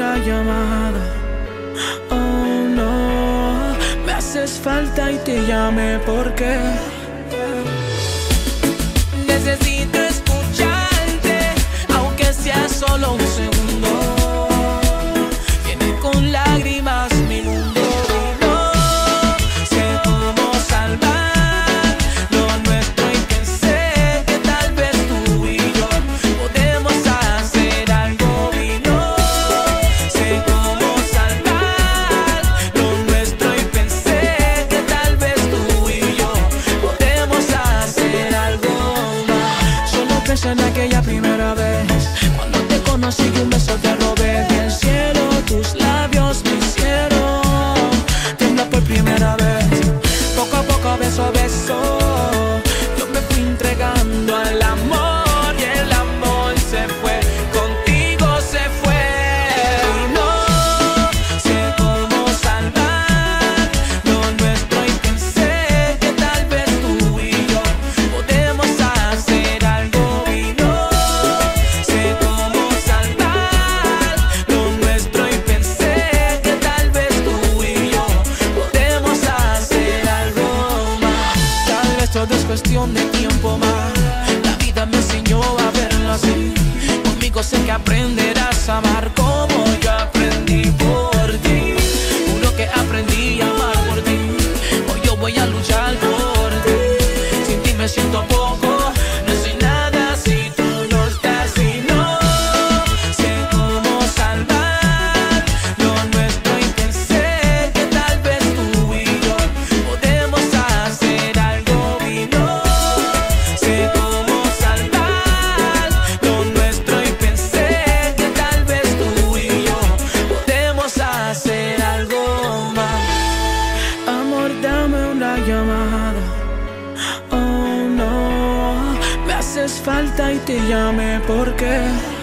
una llamada. Oh no, me haces falta y te llamé porque necesito escucharte, aunque sea solo un segundo. Llené con lágrimas mi mundo. No sé cómo salvar lo nuestro y pensé que tal vez tú y yo podemos hacer algo. Y no sé cómo salvar lo nuestro y pensé que tal vez tú y yo podemos hacer algo más. Solo pensé en aquella primera vez cuando te conocí y un beso te robé del cielo. Tus labios me hicieron temblar por primera vez. Poco a poco, beso a beso, yo me fui entregando al amor y el amor se fue, contigo se fue. Y no sé cómo salvar lo nuestro y pensé que tal vez tú y yo podemos hacer algo. Y no sé cómo salvar lo nuestro y pensé que tal vez tú y yo podemos hacer algo más. Tal vez todo es cuestión de tiempo más. La vida me enseñó a verlo así. Conmigo sé que aprenderás a amar como yo aprendí por ti. Juro que aprendí a amar por ti. Hoy yo voy a luchar por ti. Sin ti me siento poco, no soy nada si tú no estás. Y no sé cómo salvar lo nuestro y pensé que tal vez tú y yo podemos hacer algo. Y no sé cómo salvar lo nuestro y pensé que tal vez tú y yo podemos hacer algo más. Amor, dame una llamada. Oh no, me haces falta y te llamé porque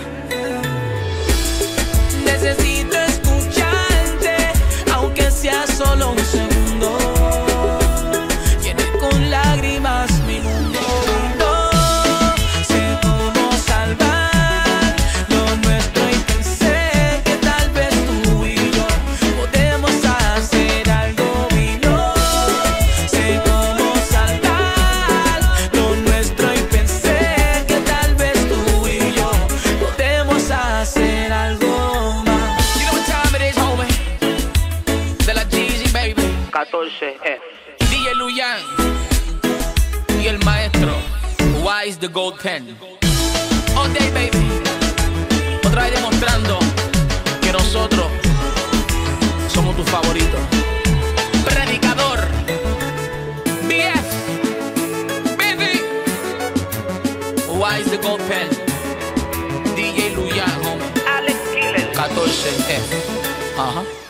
necesito escucharte, aunque sea solo un segundo. Llené con lágrimas mi mundo. No sé cómo salvar lo nuestro y pensé que tal vez tú y yo podemos hacer algo. Y no sé cómo salvar lo nuestro y pensé que tal vez tú y yo podemos hacer algo más. You know what time it is, homie. De la Jeezy, baby. 14F. DJ Luyan y el maestro Wise the Gold Pen. All day, baby. Otra vez demostrando que nosotros somos tus favoritos. Predicador BF Baby Wise the Gold Pen. DJ Luyan, homie. Alex Killer. 14F. Ajá.